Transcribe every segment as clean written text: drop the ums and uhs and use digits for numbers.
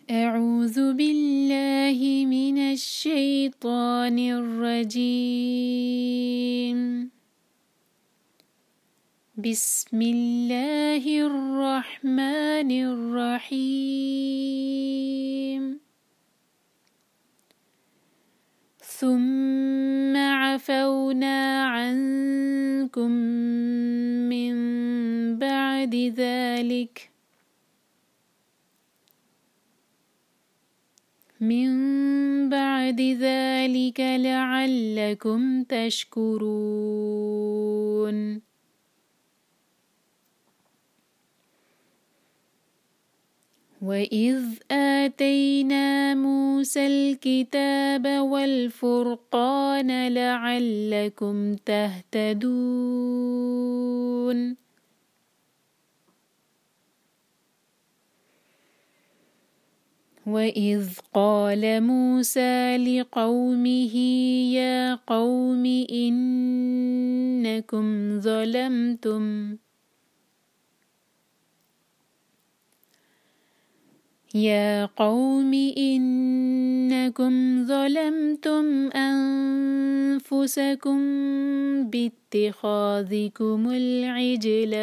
أعوذ بالله من الشيطان الرجيم. بسم الله الرحمن الرحيم. ثم عفونا عنكم من بعد ذلك لعلكم تشكرون. وإذ آتينا موسى الكتاب والفرقان لعلكم تهتدون. وإذ قال موسى لقومه يا قوم إنكم ظلمتم أنفسكم باتخاذكم العجل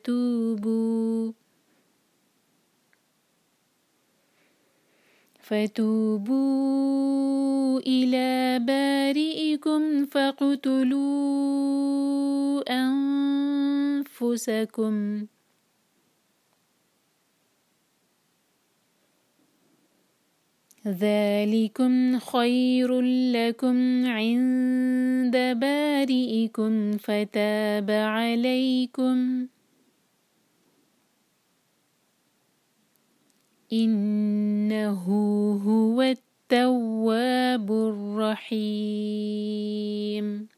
فتوبوا إلى بارئكم فاقتلوا أنفسكم ذلكم خير لكم عند بارئكم فتاب عليكم إنه هو التواب الرحيم.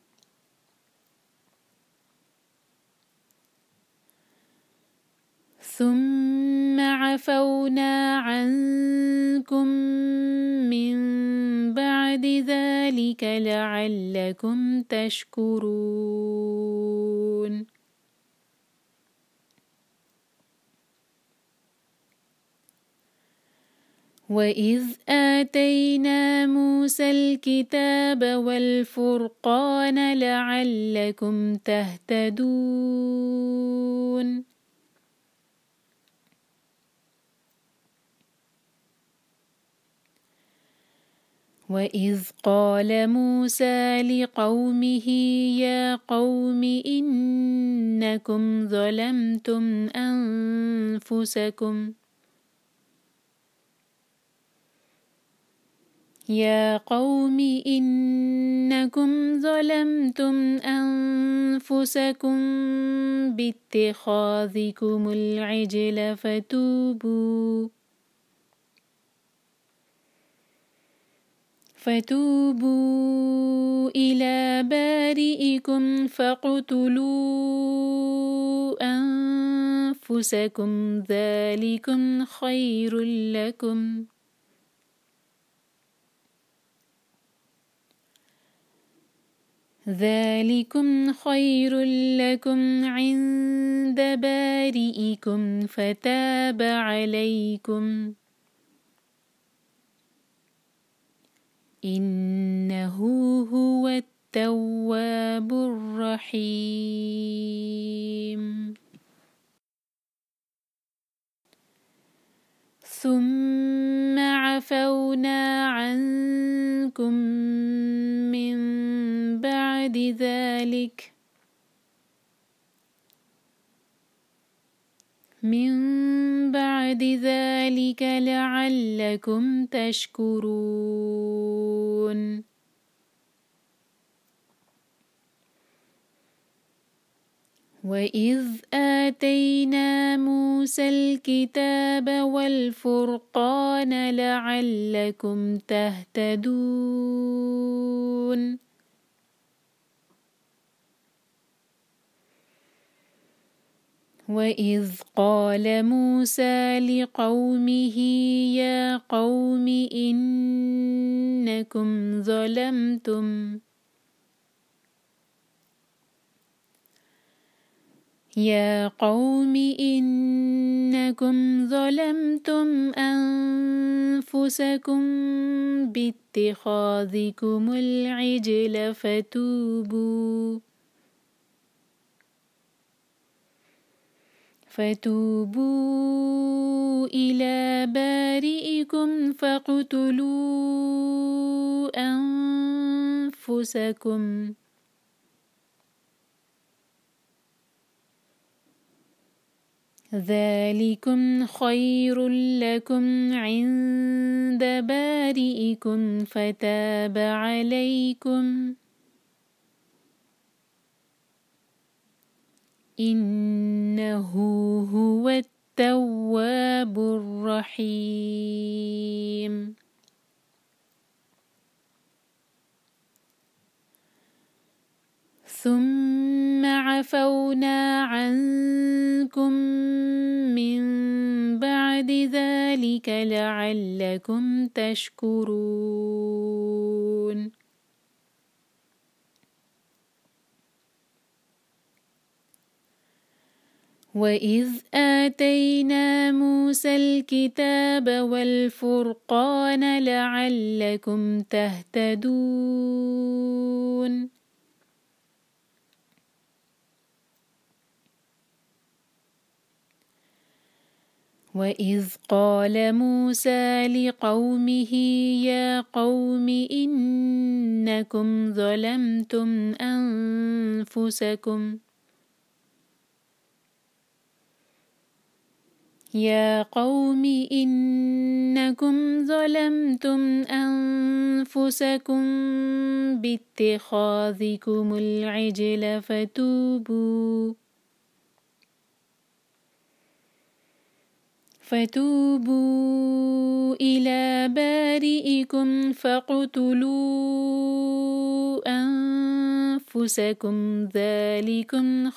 ثم عفونا عنكم من بعد ذلك لعلكم تشكرون. وإذ آتينا موسى الكتاب والفرقان لعلكم تهتدون. وإذ قال موسى لقومه يا قوم إنكم ظلمتم أنفسكم باتخاذكم العجل فتوبوا إلى بارئكم فاقتلوا أنفسكم ذلكم خير لكم عند بارئكم فتاب عليكم إنه هو التواب الرحيم. ثم عفونا عنكم من بعد ذلك لعلكم تشكرون. وإذ آتينا موسى الكتاب والفرقان لعلكم تهتدون. وإذ قال موسى لقومه يا قوم إنكم يا قوم إنكم ظلمتم أنفسكم باتخاذكم العجل فتوبوا إلى بارئكم فاقتلوا أنفسكم ذلكم خير لكم عند بارئكم فتاب عليكم إنه هو التواب الرحيم ثم عفونا عنكم من بعد ذلك لعلكم تشكرون وإذ آتينا موسى الكتاب والفرقان لعلكم تهتدون وإذ قال موسى لقومه يا قوم إنكم ظلمتم أنفسكم باتخاذكم العجل فتوبوا إلى بارئكم فاقتلوا أنفسكم ذلكم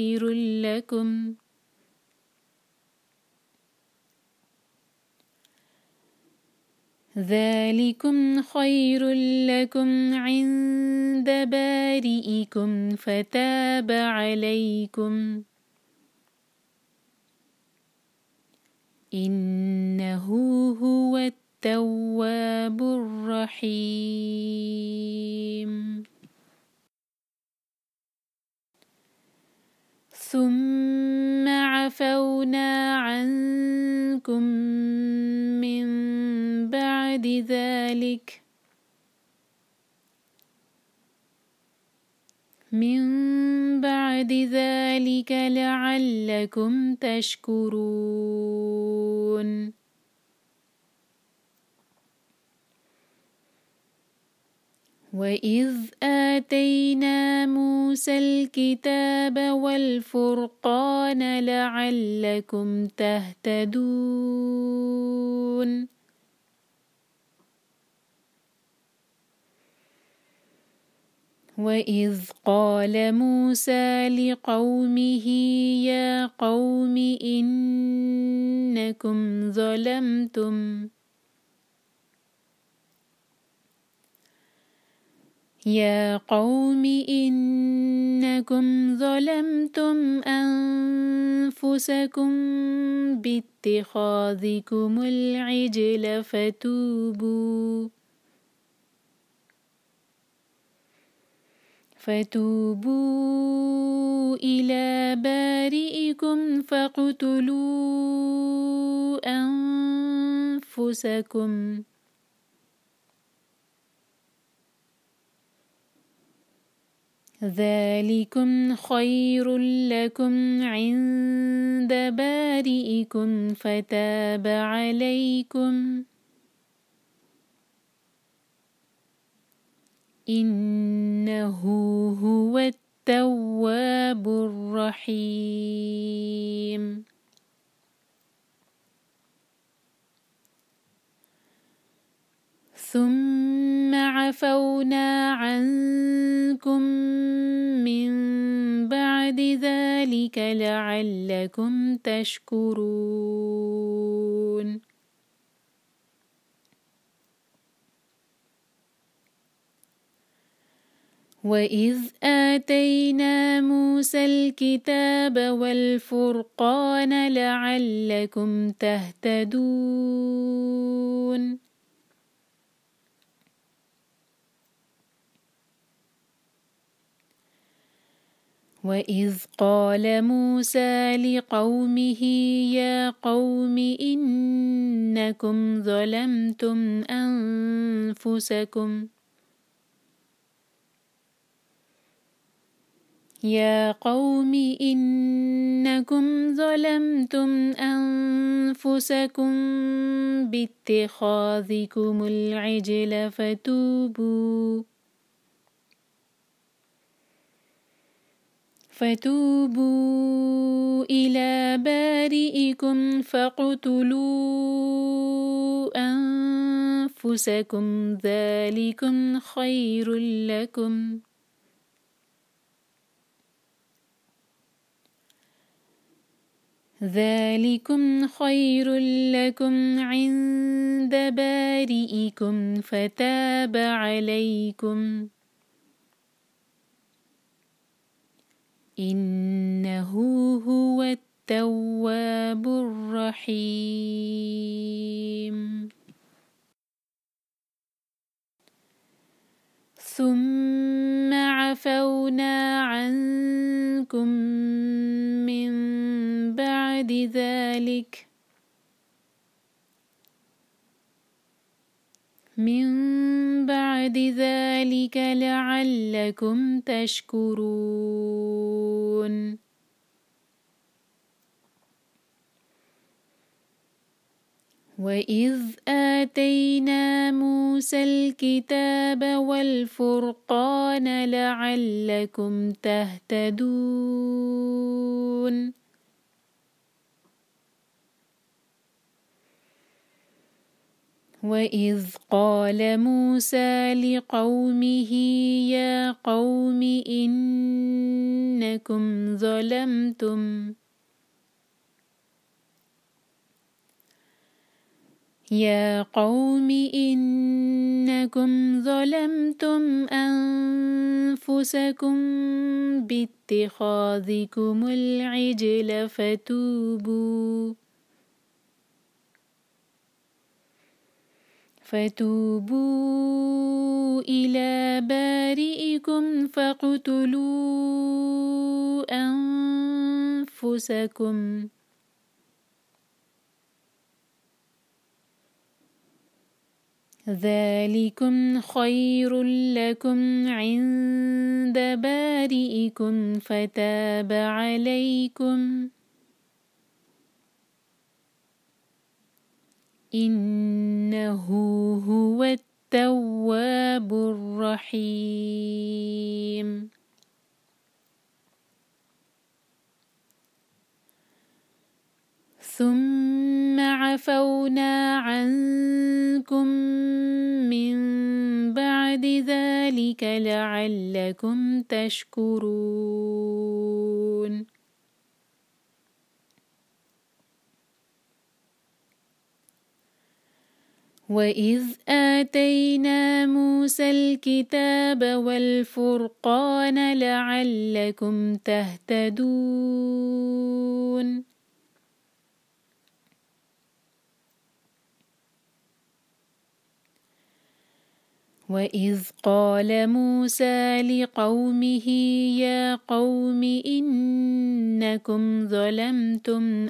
خير لكم عند بارئكم فتاب عليكم إنه هو التواب الرحيم ثم عفونا عنكم من بعد ذلك لعلكم تشكرون وإذ آتينا موسى الكتاب والفرقان لعلكم تهتدون وإذ قال موسى لقومه يا قوم إنكم ظلمتم أنفسكم باتخاذكم العجل فتوبوا إلى بارئكم فاقتلوا أنفسكم ذلكم خير لكم عند بارئكم فتاب عليكم إنه هو التواب الرحيم ثم عفونا عنكم من بعد ذلك لعلكم تشكرون وإذ آتينا موسى الكتاب والفرقان لعلكم تهتدون وإذ قال موسى لقومه يا قوم إنكم ظلمتم أنفسكم باتخاذكم العجل فتوبوا إلى بارئكم فاقتلوا أنفسكم ذلكم خير لكم عند بارئكم فتاب عليكم إنه هو التواب الرحيم ثم عفونا عنكم من بعد ذلك لعلكم تشكرون وإذ آتينا موسى الكتاب والفرقان لعلكم تهتدون وإذ قال موسى لقومه يا قوم إنكم ظلمتم أنفسكم باتخاذكم العجل فتوبوا إلى بارئكم فاقتلوا أنفسكم ذلكم خير لكم عند بارئكم فتاب عليكم إنه هو التواب الرحيم ثم عفونا عنكم من بعد ذلك لعلكم تشكرون وإذ آتينا موسى الكتاب والفرقان لعلكم تهتدون وإذ قال موسى لقومه يا قوم إنكم ظلمتم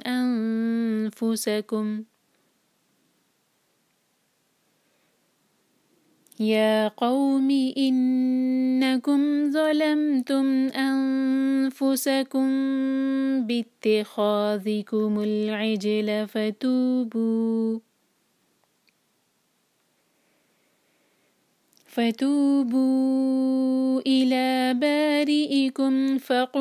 أنفسكم باتخاذكم العجل فتوبوا إلى بارئكم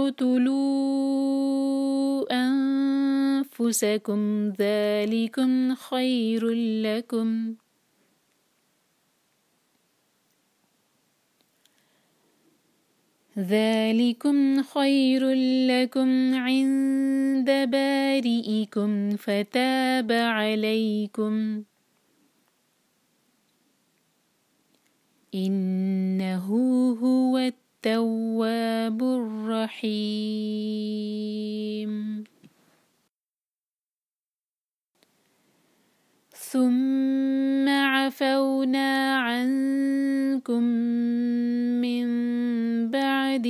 فاقتلوا أنفسكم ذلكم خير لكم عند بارئكم فتاب عليكم إنه هو التواب الرحيم. ثم عفونا عنكم من بعد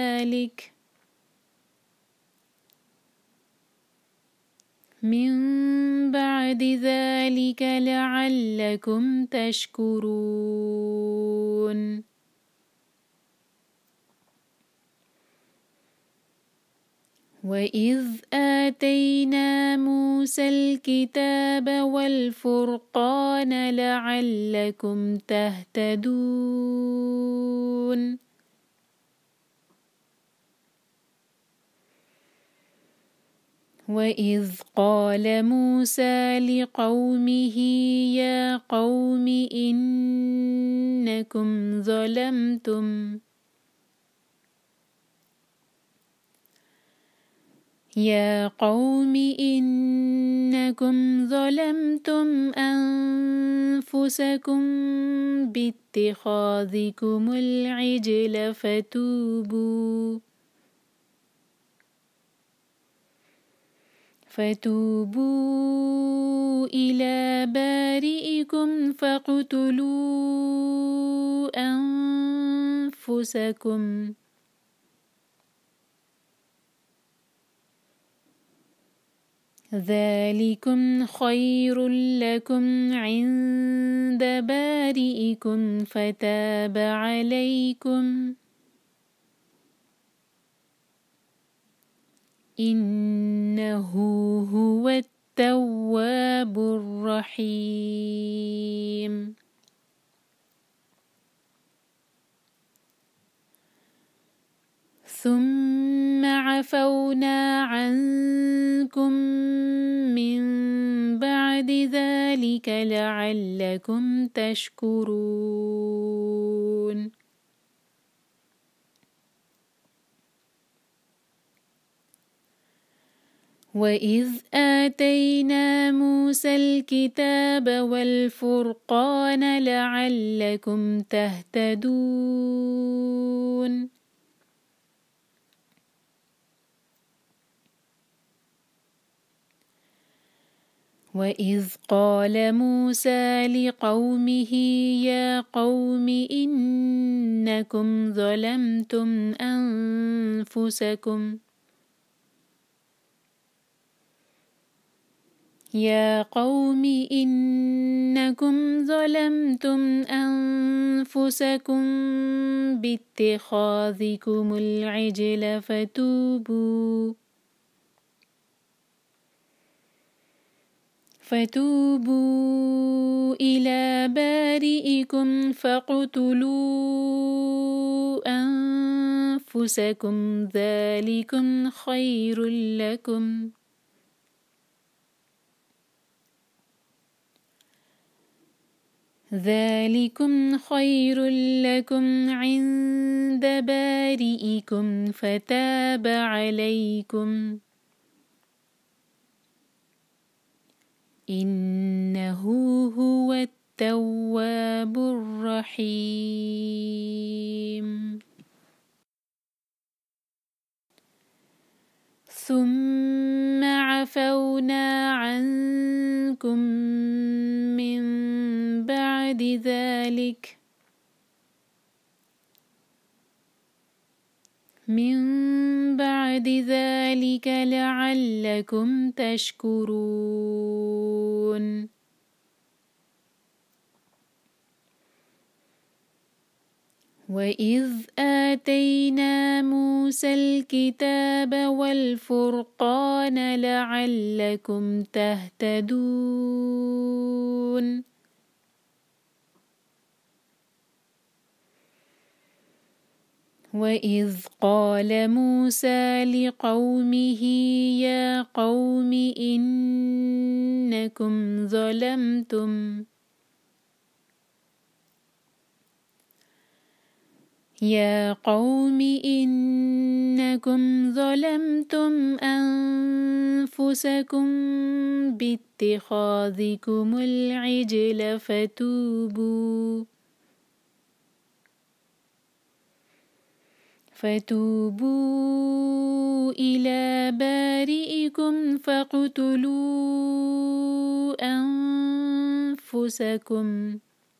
ذلك لعلكم تشكرون. وإذ آتينا موسى الكتاب والفرقان لعلكم تهتدون. وإذ قال موسى لقومه يا قوم إنكم ظلمتم أنفسكم باتخاذكم العجل فتوبوا إلى بارئكم فاقتلوا أنفسكم ذلكم خير لكم عند بارئكم فتاب عليكم إنه هو التواب الرحيم. ثم عفونا عنكم من بعد ذلك لعلكم تشكرون. وإذ آتينا موسى الكتاب والفرقان لعلكم تهتدون. وإذ قال موسى لقومه يا قوم إنكم ظلمتم أنفسكم باتخاذكم العجل فتوبوا إلى بارئكم فاقتلوا أنفسكم ذلكم خير لكم عند بارئكم فتاب عليكم إنه هو التواب الرحيم. ثم عفونا عنكم من بعد ذلك لعلكم تشكرون. وإذ آتينا موسى الكتاب والفرقان لعلكم تهتدون. وإذ قال موسى لقومه يا قوم إنكم ظلمتم أنفسكم باتخاذكم العجل فتوبوا إلى بارئكم فاقتلوا أنفسكم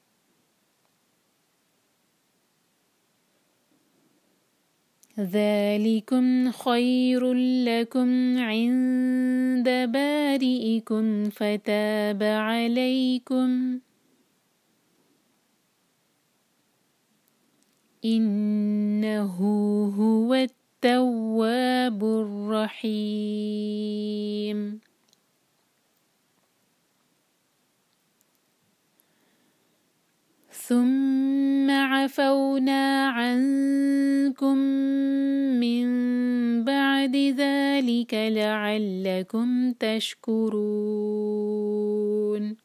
ذلكم خير لكم عند بارئكم فتاب عليكم إنه هو التواب الرحيم. ثم عفونا عنكم من بعد ذلك لعلكم تشكرون.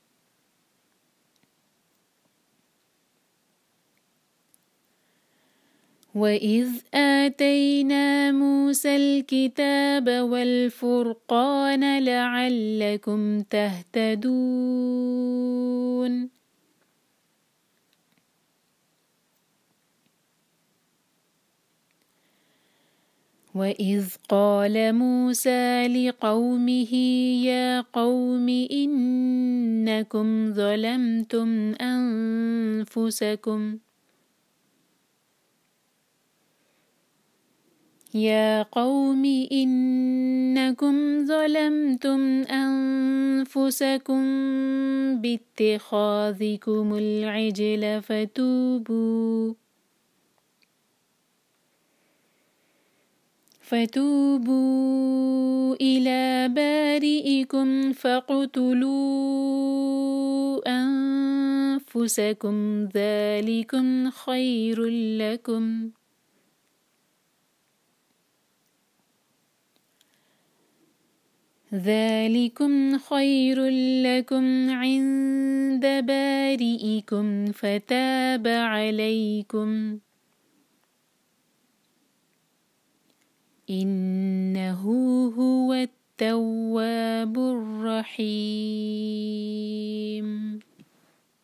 وإذ آتينا موسى الكتاب والفرقان لعلكم تهتدون. وإذ قال موسى لقومه يا قوم إنكم ظلمتم أنفسكم باتخاذكم العجل فتوبوا إلى بارئكم فاقتلوا أنفسكم ذلكم خير لكم عند بارئكم فتاب عليكم إنه هو التواب الرحيم.